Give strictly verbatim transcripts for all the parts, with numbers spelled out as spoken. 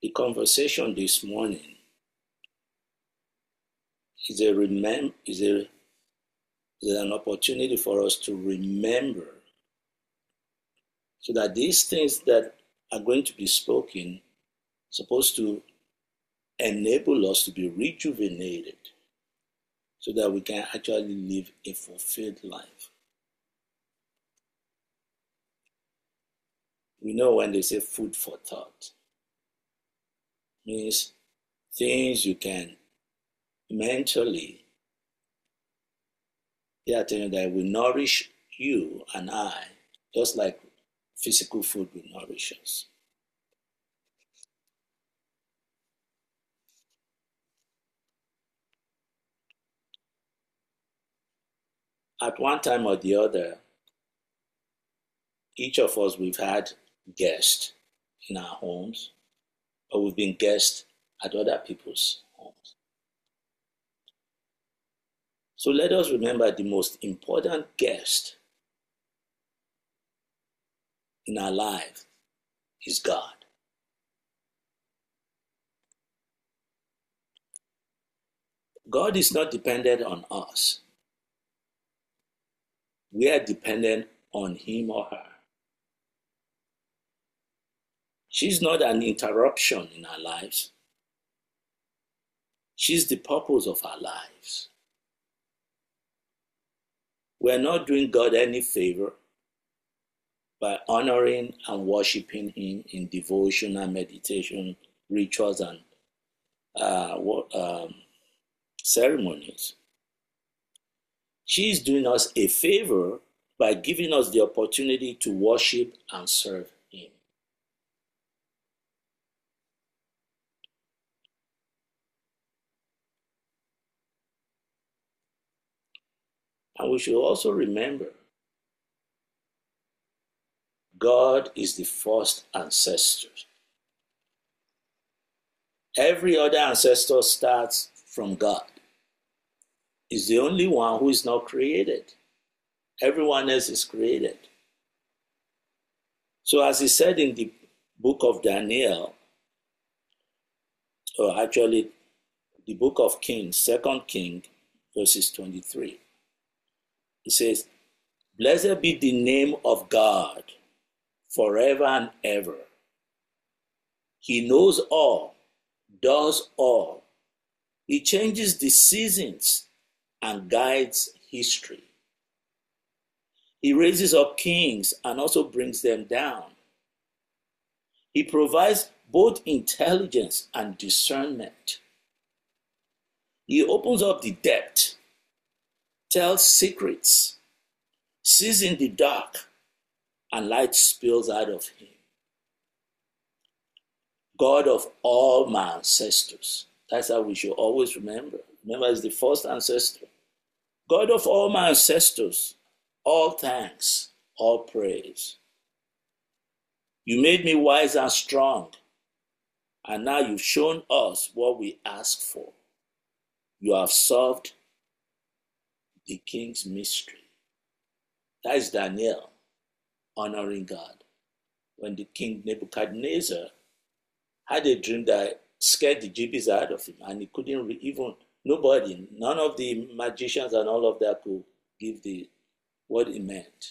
The conversation this morning is a remem- is a is an opportunity for us to remember, so that these things that are going to be spoken supposed to enable us to be rejuvenated, so that we can actually live a fulfilled life. We know when they say food for thought, means things you can mentally pay attention that will nourish you and I, just like physical food will nourish us. At one time or the other, each of us, we've had guests in our homes, or we've been guests at other people's homes. So let us remember the most important guest in our life is God. God is not dependent on us. We are dependent on him or her. She's not an interruption in our lives. She's the purpose of our lives. We're not doing God any favor by honoring and worshiping him in devotion and meditation, rituals and uh, um, ceremonies. She's doing us a favor by giving us the opportunity to worship and serve him. And we should also remember, God is the first ancestor. Every other ancestor starts from God. He's the only one who is not created. Everyone else is created. So as he said in the book of Daniel, or actually the book of Kings, Second King, verses twenty-three, it says, "Blessed be the name of God forever and ever. He knows all, does all. He changes the seasons and guides history. He raises up kings and also brings them down. He provides both intelligence and discernment. He opens up the depth, tells secrets, sees in the dark, and light spills out of him. God of all my ancestors." That's how we should always remember. Remember, as the first ancestor. God of all my ancestors, all thanks, all praise. You made me wise and strong, and now you've shown us what we asked for. You have solved the king's mystery. That is Daniel honoring God. When the king Nebuchadnezzar had a dream that scared the jeebies out of him, and he couldn't re- even, nobody, none of the magicians and all of that could give the what it meant.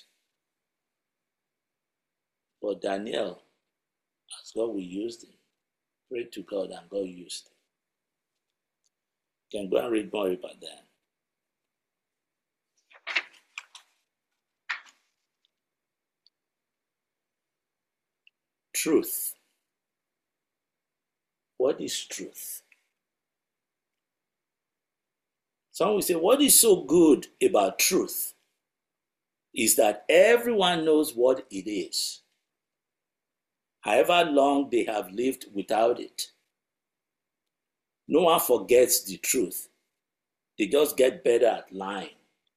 But Daniel, as God will use him, prayed to God and God used him. You can go and read more about that. Truth. What is truth? Some will say, what is so good about truth is that everyone knows what it is, however long they have lived without it. No one forgets the truth. They just get better at lying.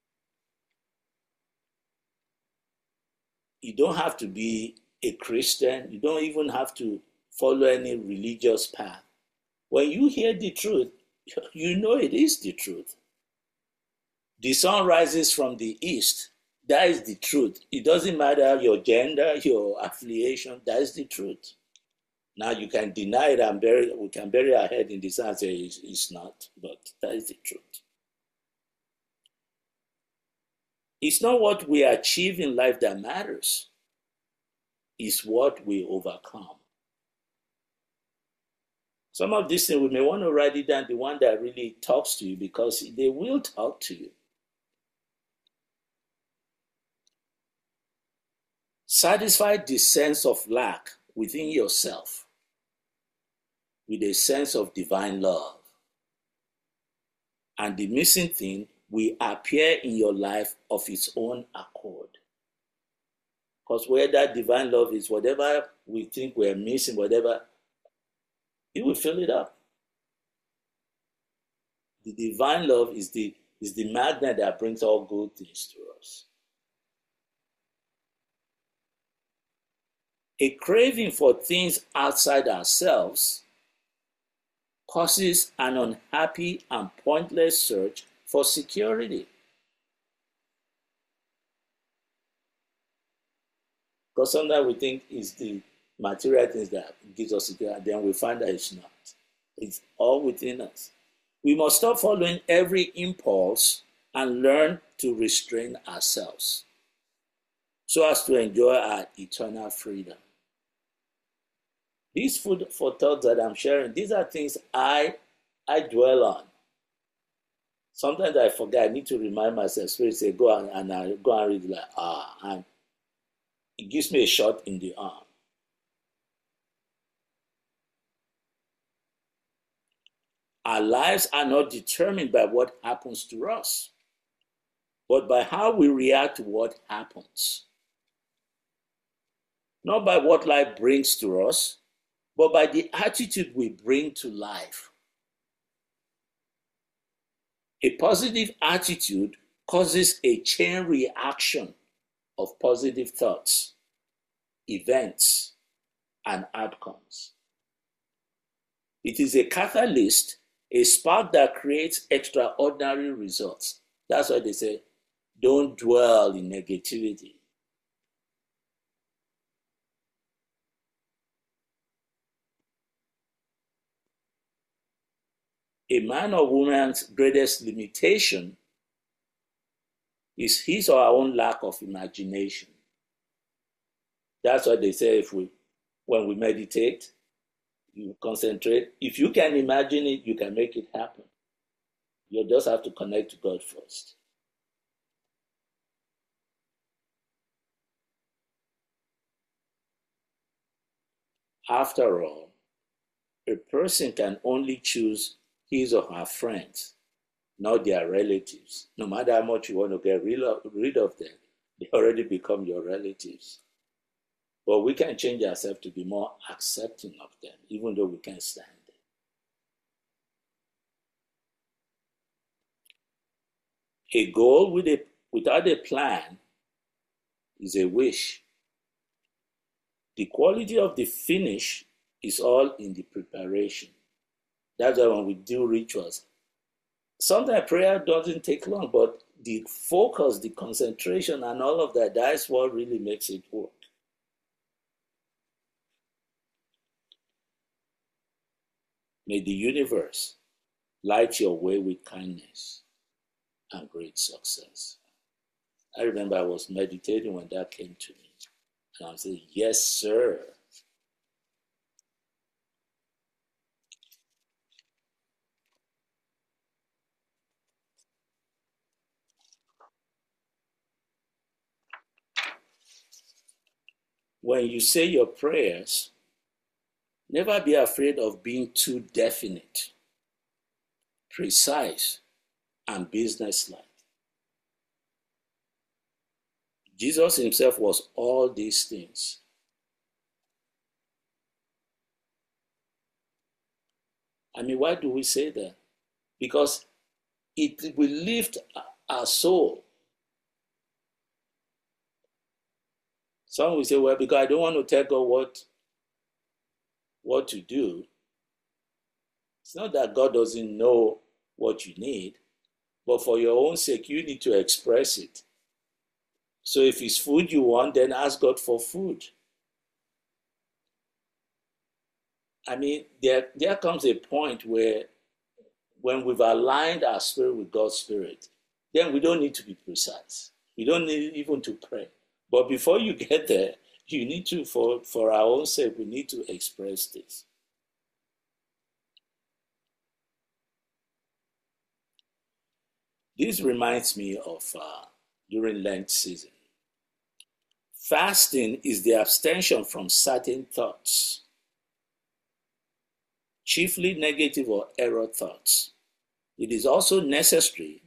You don't have to be a Christian. You don't even have to follow any religious path. When you hear the truth, you know it is the truth. The sun rises from the east. That is the truth. It doesn't matter your gender, your affiliation. That is the truth. Now you can deny it and bury, we can bury our head in the sand and say it's, it's not, but that is the truth. It's not what we achieve in life that matters. It's what we overcome. Some of these things we may want to write it down, the one that really talks to you, because they will talk to you. Satisfy the sense of lack within yourself with a sense of divine love. And the missing thing will appear in your life of its own accord. Because where that divine love is, whatever we think we're missing, whatever, it will fill it up. The divine love is the, is the magnet that brings all good things to us. A craving for things outside ourselves causes an unhappy and pointless search for security. Because sometimes we think it's the material things that gives us security, then we find that it's not. It's all within us. We must stop following every impulse and learn to restrain ourselves so as to enjoy our eternal freedom. These food for thoughts that I'm sharing, these are things I, I dwell on. Sometimes I forget, I need to remind myself, Spirit say, go and, and I go and read like, ah, and it gives me a shot in the arm. Our lives are not determined by what happens to us, but by how we react to what happens. Not by what life brings to us, but by the attitude we bring to life. A positive attitude causes a chain reaction of positive thoughts, events, and outcomes. It is a catalyst, a spark that creates extraordinary results. That's why they say, don't dwell in negativity. A man or woman's greatest limitation is his or her own lack of imagination. That's why they say if we, when we meditate, you concentrate. If you can imagine it, you can make it happen. You just have to connect to God first. After all, a person can only choose his or her friends, not their relatives. No matter how much you want to get rid of, rid of them, they already become your relatives. But we can change ourselves to be more accepting of them, even though we can't stand them. A goal with a, without a plan is a wish. The quality of the finish is all in the preparation. That's why when we do rituals, sometimes prayer doesn't take long, but the focus, the concentration, and all of that, that's what really makes it work. May the universe light your way with kindness and great success. I remember I was meditating when that came to me. And I was saying, yes, sir. When you say your prayers, never be afraid of being too definite, precise, and businesslike. Jesus himself was all these things. I mean, why do we say that? Because it will lift our soul. Some will say, well, because I don't want to tell God what, what to do. It's not that God doesn't know what you need, but for your own sake, you need to express it. So if it's food you want, then ask God for food. I mean, there, there comes a point where when we've aligned our spirit with God's spirit, then we don't need to be precise. We don't need even to pray. But before you get there, you need to, for, for our own sake, we need to express this. This reminds me of uh, during Lent season. Fasting is the abstention from certain thoughts, chiefly negative or error thoughts. It is also necessary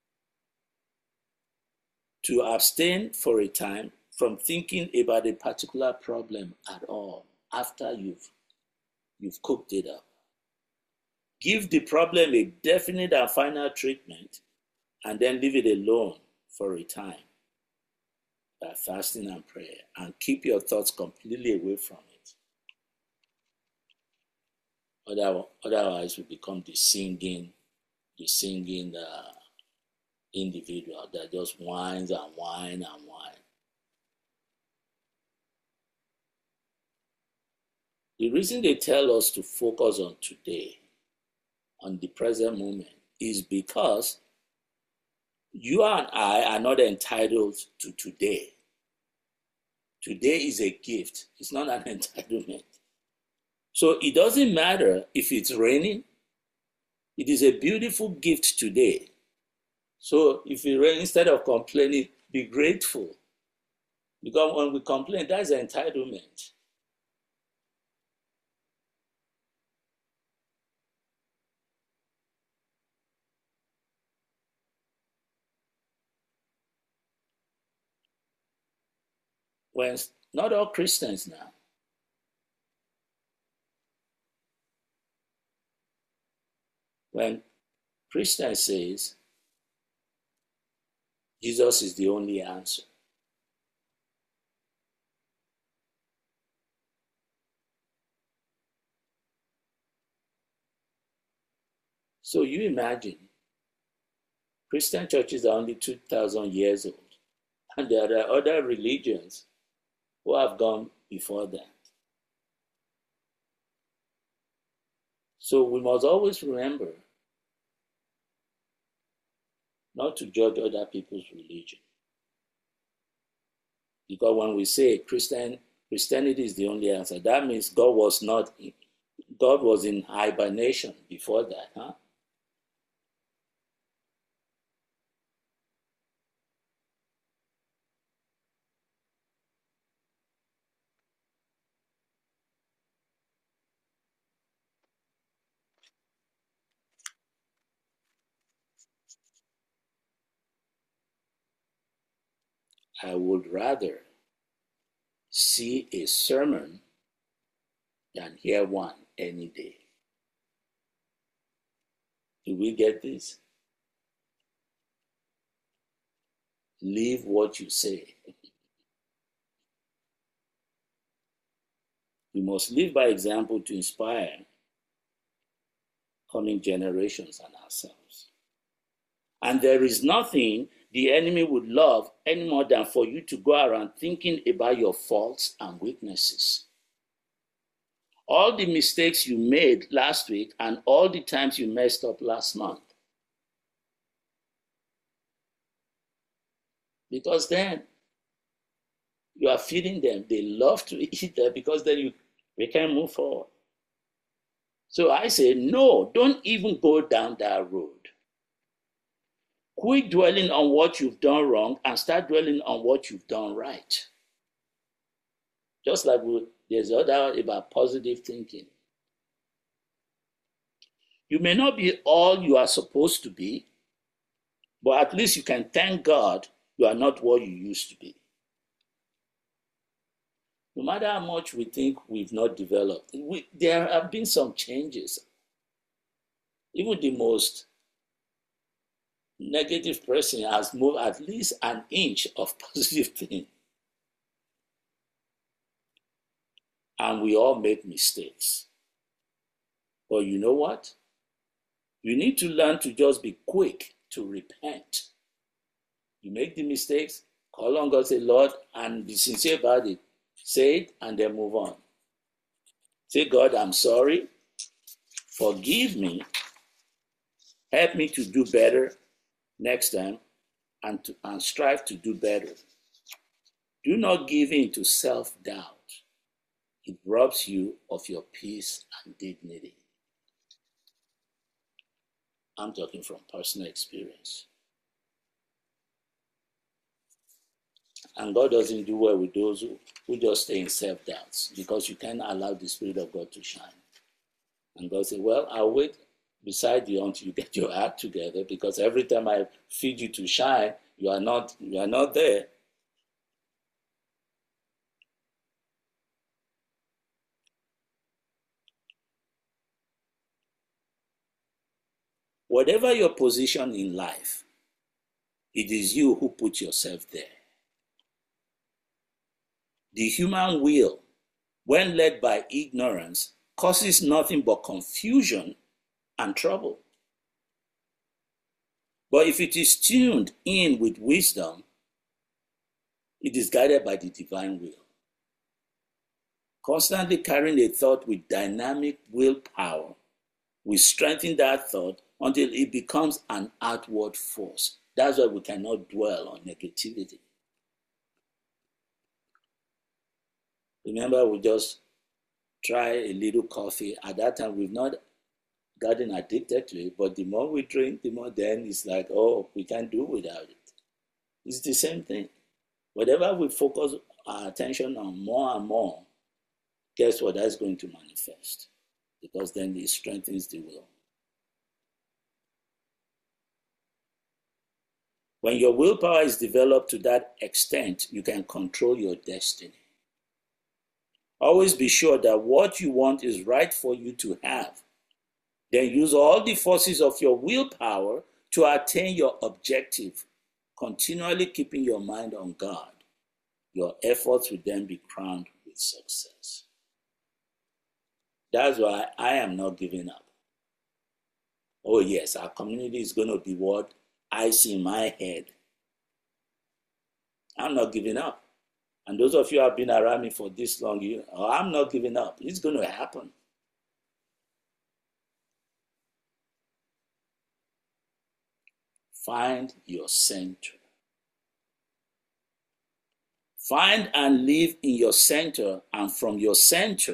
to abstain for a time from thinking about a particular problem at all after you've, you've cooked it up. Give the problem a definite and final treatment and then leave it alone for a time by fasting and prayer, and keep your thoughts completely away from it. Otherwise, we become the singing, the singing uh, individual that just whines and whines and whines. The reason they tell us to focus on today, on the present moment, is because you and I are not entitled to today. Today is a gift. It's not an entitlement. So it doesn't matter if it's raining. It is a beautiful gift today. So if it rains, instead of complaining, be grateful. Because when we complain, that's entitlement. When not all Christians now, when Christian says Jesus is the only answer, so you imagine Christian churches are only two thousand years old, and there are other religions who have gone before that. So we must always remember not to judge other people's religion. Because when we say Christian, Christianity is the only answer, that means God was not, God was in hibernation before that, huh? I would rather see a sermon than hear one any day. Do we get this? Live what you say. We must live by example to inspire coming generations and ourselves. And there is nothing the enemy would love any more than for you to go around thinking about your faults and weaknesses. All the mistakes you made last week and all the times you messed up last month. Because then you are feeding them. They love to eat that because then you they can move forward. So I say, no, don't even go down that road. Quit dwelling on what you've done wrong and start dwelling on what you've done right. Just like we, there's other about positive thinking. You may not be all you are supposed to be, but at least you can thank God you are not what you used to be. No matter how much we think we've not developed, we, there have been some changes. Even the most negative person has moved at least an inch of positive thing. And we all make mistakes. But you know what? You need to learn to just be quick to repent. You make the mistakes, call on God, say, Lord, and be sincere about it. Say it and then move on. Say, God, I'm sorry. Forgive me. Help me to do better next time and, to, and strive to do better. Do not give in to self-doubt. It robs you of your peace and dignity. I'm talking from personal experience. And God doesn't do well with those who, who just stay in self-doubts, because you can't allow the Spirit of God to shine. And God said, well, I'll wait beside you until you get your act together, because every time I feed you to shine, you are not, you are not there. Whatever your position in life, it is you who put yourself there. The human will, when led by ignorance, causes nothing but confusion and trouble. But if it is tuned in with wisdom, it is guided by the divine will. Constantly carrying a thought with dynamic willpower will strengthen that thought until it becomes an outward force. That's why we cannot dwell on negativity. Remember, we just try a little coffee. At that time, we've not gotten addicted to it, but the more we drink, the more then it's like, oh, we can't do without it. It's the same thing. Whatever we focus our attention on more and more, guess what? That's going to manifest, because then it strengthens the will. When your willpower is developed to that extent, you can control your destiny. Always be sure that what you want is right for you to have. Then use all the forces of your willpower to attain your objective, continually keeping your mind on God. Your efforts will then be crowned with success. That's why I am not giving up. Oh yes, our community is going to be what I see in my head. I'm not giving up. And those of you who have been around me for this long, you, oh, I'm not giving up. It's going to happen. Find your center. Find and live in your center, and from your center.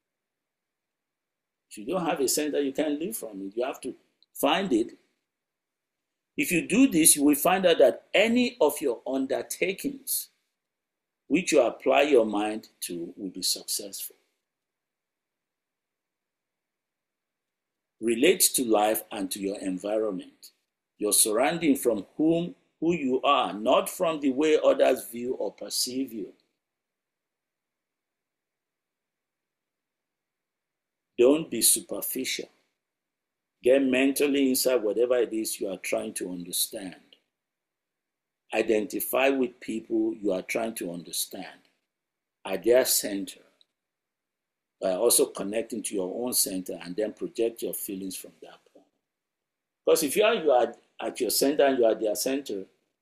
If you don't have a center, you can't live from it. You have to find it. If you do this, you will find out that any of your undertakings which you apply your mind to will be successful. Relate to life and to your environment, your surrounding, from whom who you are, not from the way others view or perceive you. Don't be superficial. Get mentally inside whatever it is you are trying to understand. Identify with people you are trying to understand at their center, by also connecting to your own center, and then project your feelings from that point. Because if you are, you are at your center and you are at their center,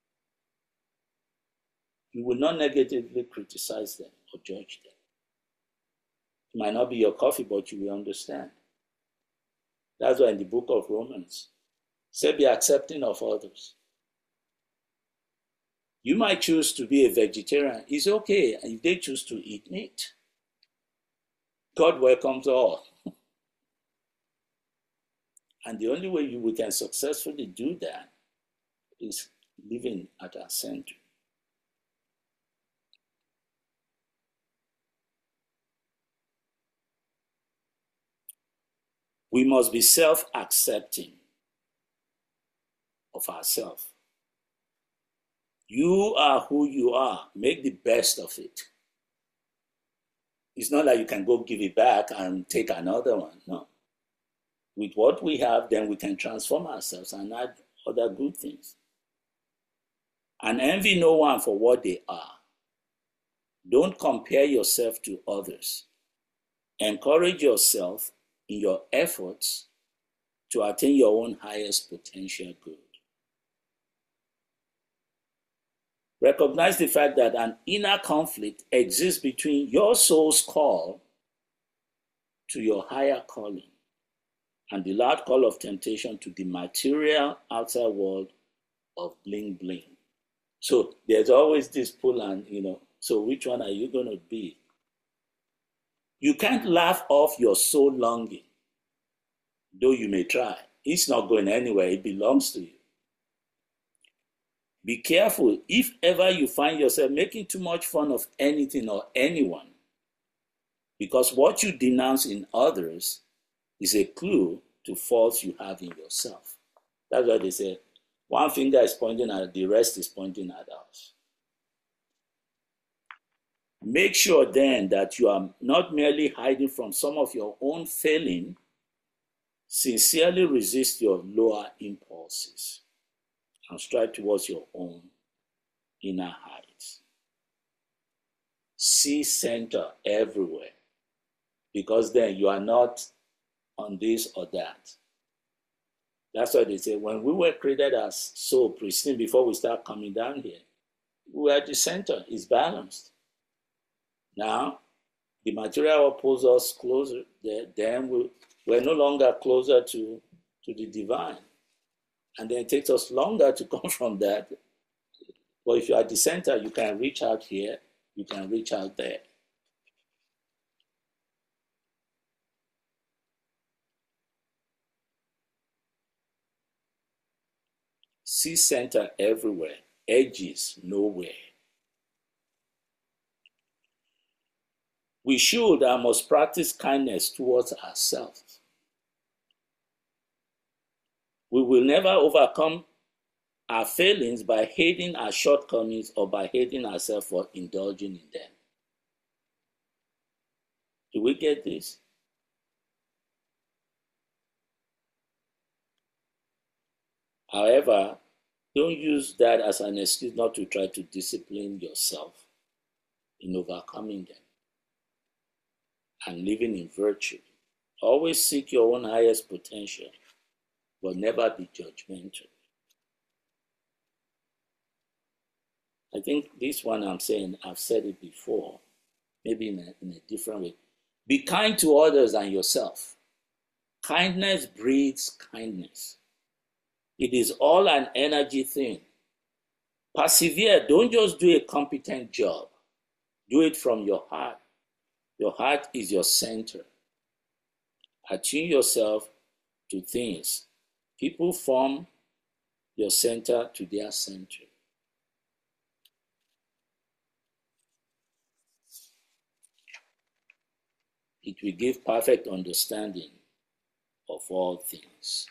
you will not negatively criticize them or judge them. It might not be your coffee, but you will understand. That's why in the book of Romans, say be accepting of others. You might choose to be a vegetarian. It's okay if they choose to eat meat. God welcomes all. And the only way you, we can successfully do that is living at our center. We must be self-accepting of ourselves. You are who you are. Make the best of it. It's not like you can go give it back and take another one. No. With what we have, then we can transform ourselves and add other good things. And envy no one for what they are. Don't compare yourself to others. Encourage yourself in your efforts to attain your own highest potential good. Recognize the fact that an inner conflict exists between your soul's call to your higher calling, and the loud call of temptation to the material outside world of bling bling. So there's always this pull and, you know, so which one are you going to be? You can't laugh off your soul longing, though you may try. It's not going anywhere. It belongs to you. Be careful if ever you find yourself making too much fun of anything or anyone, because what you denounce in others is a clue to faults you have in yourself. That's why they say, one finger is pointing at, the rest is pointing at us. Make sure then that you are not merely hiding from some of your own failing. Sincerely resist your lower impulses and strive towards your own inner heights. See center everywhere, because then you are not on this or that. That's why they say when we were created as so pristine before we start coming down here, we are the center, it's balanced. Now, the material pulls us closer, then we, we're no longer closer to, to the divine. And then it takes us longer to come from that. But if you are at the center, you can reach out here, you can reach out there. See center everywhere, edges nowhere. We should and must practice kindness towards ourselves. We will never overcome our failings by hating our shortcomings or by hating ourselves for indulging in them. Do we get this? However, don't use that as an excuse not to try to discipline yourself in overcoming them and living in virtue. Always seek your own highest potential, but never be judgmental. I think this one I'm saying, I've said it before, maybe in a, in a different way. Be kind to others and yourself. Kindness breeds kindness. It is all an energy thing. Persevere. Don't just do a competent job. Do it from your heart. Your heart is your center. Attune yourself to things. People form your center to their center. It will give perfect understanding of all things.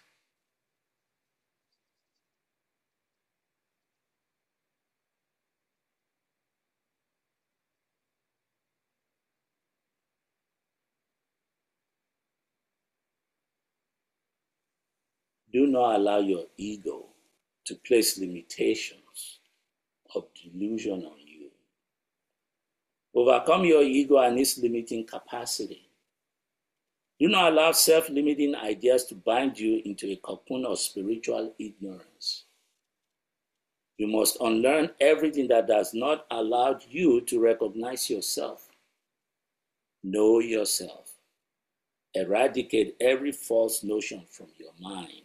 Do not allow your ego to place limitations of delusion on you. Overcome your ego and its limiting capacity. Do not allow self-limiting ideas to bind you into a cocoon of spiritual ignorance. You must unlearn everything that does not allow you to recognize yourself. Know yourself. Eradicate every false notion from your mind.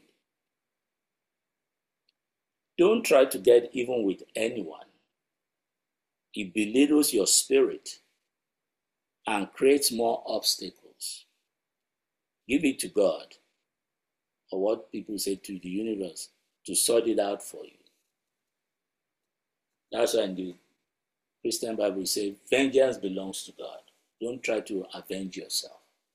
Don't try to get even with anyone. It belittles your spirit and creates more obstacles. Give it to God, or what people say, to the universe, to sort it out for you. That's why in the Christian Bible it says, vengeance belongs to God. Don't try to avenge yourself.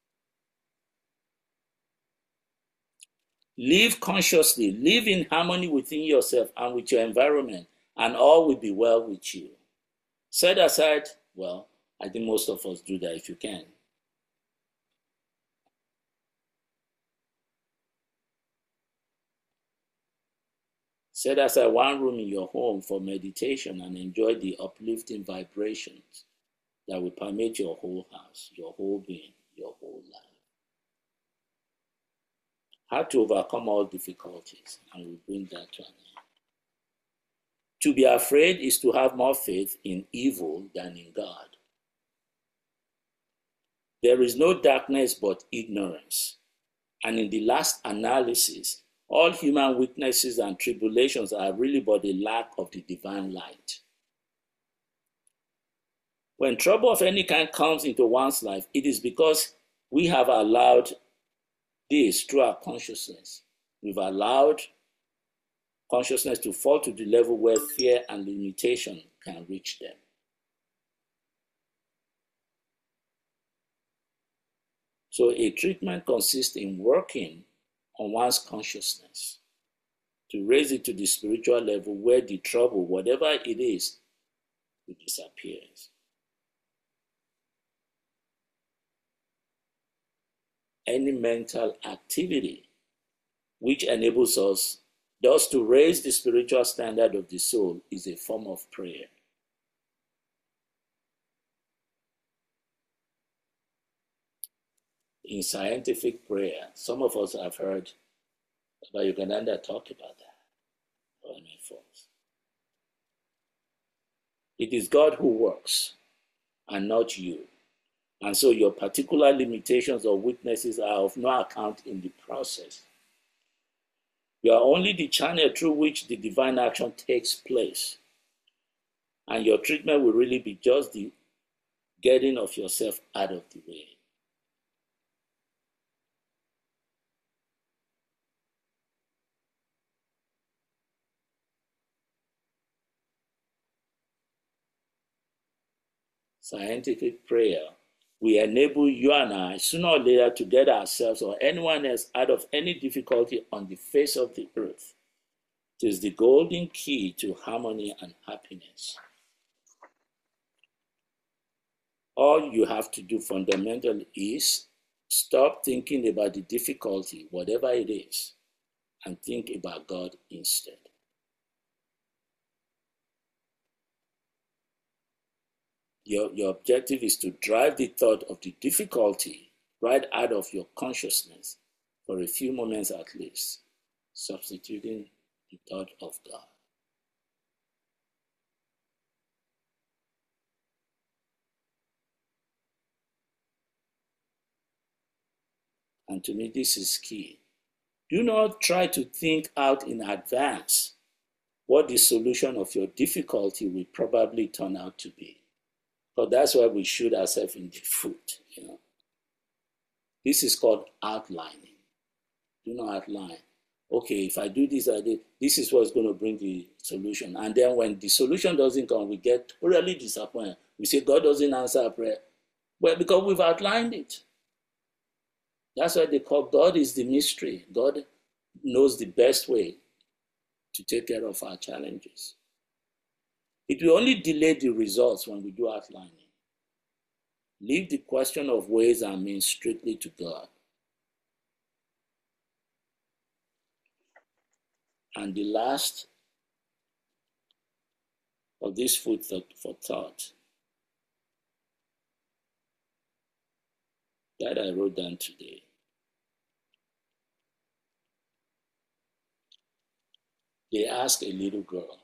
Live consciously, live in harmony within yourself and with your environment, and all will be well with you. Set aside, well, I think most of us do that if you can. Set aside one room in your home for meditation and enjoy the uplifting vibrations that will permeate your whole house, your whole being, your whole life. How to overcome all difficulties, and we'll bring that to an end. To be afraid is to have more faith in evil than in God. There is no darkness but ignorance. And in the last analysis, all human weaknesses and tribulations are really but a lack of the divine light. When trouble of any kind comes into one's life, it is because we have allowed this through our consciousness. We've allowed consciousness to fall to the level where fear and limitation can reach them. So a treatment consists in working on one's consciousness to raise it to the spiritual level where the trouble, whatever it is, it disappears. Any mental activity which enables us thus to raise the spiritual standard of the soul is a form of prayer. In scientific prayer, some of us have heard Baba Yogananda talk about that. Or I mean, folks. It is God who works and not you. And so your particular limitations or weaknesses are of no account in the process. You are only the channel through which the divine action takes place. And your treatment will really be just the getting of yourself out of the way. Scientific prayer will enable you and I, sooner or later, to get ourselves or anyone else out of any difficulty on the face of the earth. It is the golden key to harmony and happiness. All you have to do fundamentally is stop thinking about the difficulty, whatever it is, and think about God instead. Your, your objective is to drive the thought of the difficulty right out of your consciousness for a few moments at least, substituting the thought of God. And to me, this is key. Do not try to think out in advance what the solution of your difficulty will probably turn out to be. But that's why we shoot ourselves in the foot, you know. This is called outlining. Do not outline. Okay, if I do this, I do, this is what's going to bring the solution. And then when the solution doesn't come, we get totally disappointed. We say God doesn't answer our prayer. Well, because we've outlined it. That's why they call God is the mystery. God knows the best way to take care of our challenges. It will only delay the results when we do outlining. Leave the question of ways and means strictly to God. And the last of this food for thought that I wrote down today. They asked a little girl,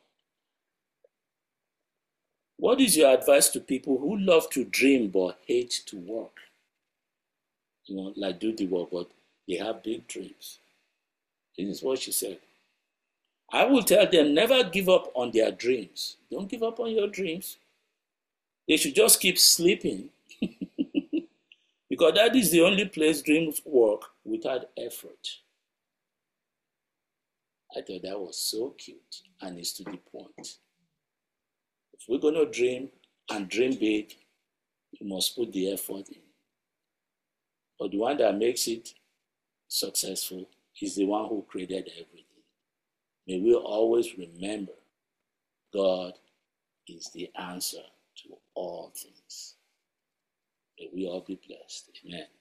what is your advice to people who love to dream but hate to work? You know, like do the work, but they have big dreams. This is what she said. I will tell them never give up on their dreams. Don't give up on your dreams. They should just keep sleeping. Because that is the only place dreams work without effort. I thought that was so cute and it's to the point. If we're going to dream and dream big, you must put the effort in. But the one that makes it successful is the one who created everything. May we always remember God is the answer to all things. May we all be blessed. Amen.